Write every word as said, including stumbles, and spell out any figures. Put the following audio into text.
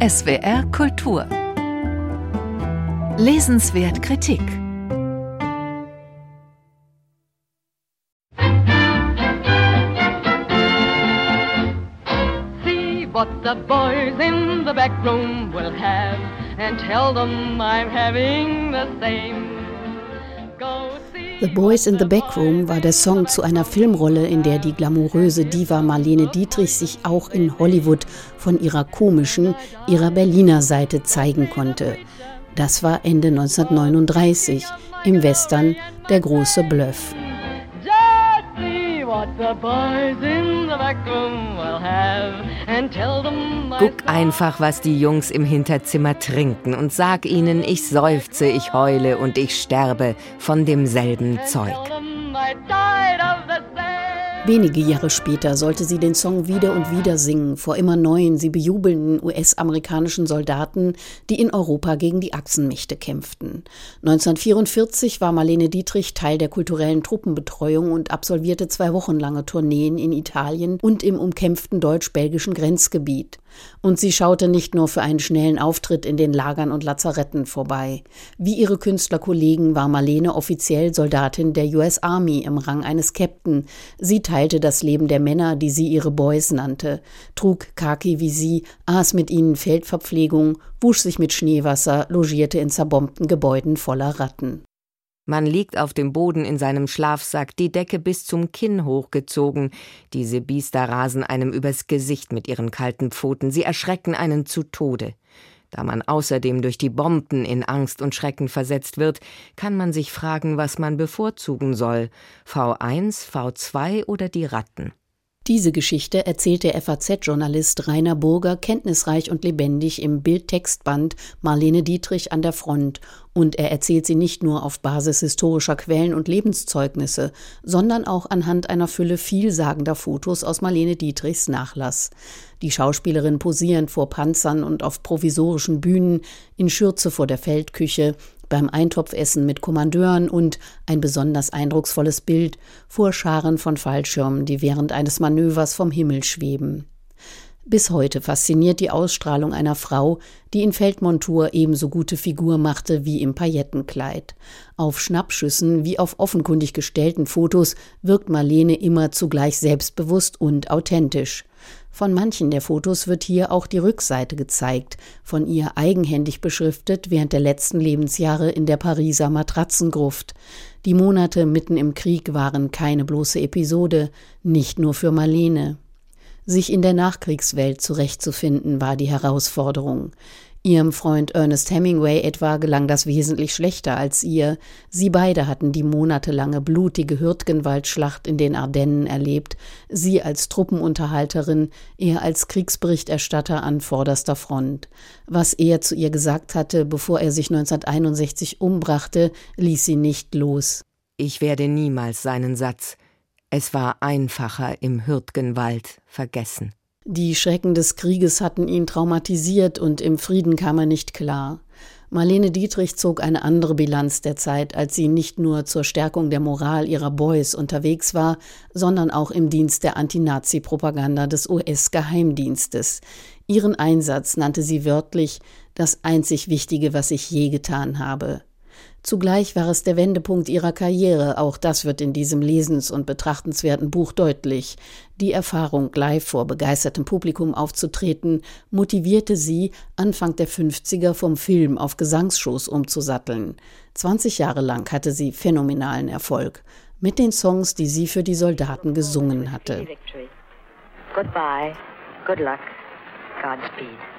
S W R Kultur. Lesenswert Kritik. See what the boys in the back room will have, and tell them I'm having the same. The Boys in the Backroom war der Song zu einer Filmrolle, in der die glamouröse Diva Marlene Dietrich sich auch in Hollywood von ihrer komischen, ihrer Berliner Seite zeigen konnte. Das war Ende neunzehnhundertneununddreißig im Western Der große Bluff. Guck einfach, was die Jungs im Hinterzimmer trinken und sag ihnen, ich seufze, ich heule und ich sterbe von demselben Zeug. Wenige Jahre später sollte sie den Song wieder und wieder singen, vor immer neuen, sie bejubelnden U S-amerikanischen Soldaten, die in Europa gegen die Achsenmächte kämpften. neunzehnhundertvierundvierzig war Marlene Dietrich Teil der kulturellen Truppenbetreuung und absolvierte zwei wochenlange Tourneen in Italien und im umkämpften deutsch-belgischen Grenzgebiet. Und sie schaute nicht nur für einen schnellen Auftritt in den Lagern und Lazaretten vorbei. Wie ihre Künstlerkollegen war Marlene offiziell Soldatin der U S Army im Rang eines Captain. Sie teilte das Leben der Männer, die sie ihre Boys nannte, trug Khaki wie sie, aß mit ihnen Feldverpflegung, wusch sich mit Schneewasser, logierte in zerbombten Gebäuden voller Ratten. Man liegt auf dem Boden in seinem Schlafsack, die Decke bis zum Kinn hochgezogen. Diese Biester rasen einem übers Gesicht mit ihren kalten Pfoten. Sie erschrecken einen zu Tode. Da man außerdem durch die Bomben in Angst und Schrecken versetzt wird, kann man sich fragen, was man bevorzugen soll: V eins, V zwei oder die Ratten. Diese Geschichte erzählt der F A Z-Journalist Rainer Burger kenntnisreich und lebendig im Bild-Textband Marlene Dietrich an der Front. Und er erzählt sie nicht nur auf Basis historischer Quellen und Lebenszeugnisse, sondern auch anhand einer Fülle vielsagender Fotos aus Marlene Dietrichs Nachlass. Die Schauspielerin posierend vor Panzern und auf provisorischen Bühnen, in Schürze vor der Feldküche, beim Eintopfessen mit Kommandeuren und, ein besonders eindrucksvolles Bild, vor Scharen von Fallschirmen, die während eines Manövers vom Himmel schweben. Bis heute fasziniert die Ausstrahlung einer Frau, die in Feldmontur ebenso gute Figur machte wie im Paillettenkleid. Auf Schnappschüssen wie auf offenkundig gestellten Fotos wirkt Marlene immer zugleich selbstbewusst und authentisch. Von manchen der Fotos wird hier auch die Rückseite gezeigt, von ihr eigenhändig beschriftet während der letzten Lebensjahre in der Pariser Matratzengruft. Die Monate mitten im Krieg waren keine bloße Episode, nicht nur für Marlene. Sich in der Nachkriegswelt zurechtzufinden, war die Herausforderung. Ihrem Freund Ernest Hemingway etwa gelang das wesentlich schlechter als ihr. Sie beide hatten die monatelange blutige Hürtgenwaldschlacht in den Ardennen erlebt, sie als Truppenunterhalterin, er als Kriegsberichterstatter an vorderster Front. Was er zu ihr gesagt hatte, bevor er sich neunzehnhunderteinundsechzig umbrachte, ließ sie nicht los. Ich werde niemals seinen Satz: Es war einfacher im Hürtgenwald, vergessen. Die Schrecken des Krieges hatten ihn traumatisiert und im Frieden kam er nicht klar. Marlene Dietrich zog eine andere Bilanz der Zeit, als sie nicht nur zur Stärkung der Moral ihrer Boys unterwegs war, sondern auch im Dienst der Anti-Nazi-Propaganda des U S-Geheimdienstes. Ihren Einsatz nannte sie wörtlich das einzig Wichtige, was ich je getan habe. Zugleich war es der Wendepunkt ihrer Karriere, auch das wird in diesem lesens- und betrachtenswerten Buch deutlich. Die Erfahrung, live vor begeistertem Publikum aufzutreten, motivierte sie, Anfang der fünfziger vom Film auf Gesangsshows umzusatteln. zwanzig Jahre lang hatte sie phänomenalen Erfolg, mit den Songs, die sie für die Soldaten gesungen hatte. Goodbye, good luck, Godspeed.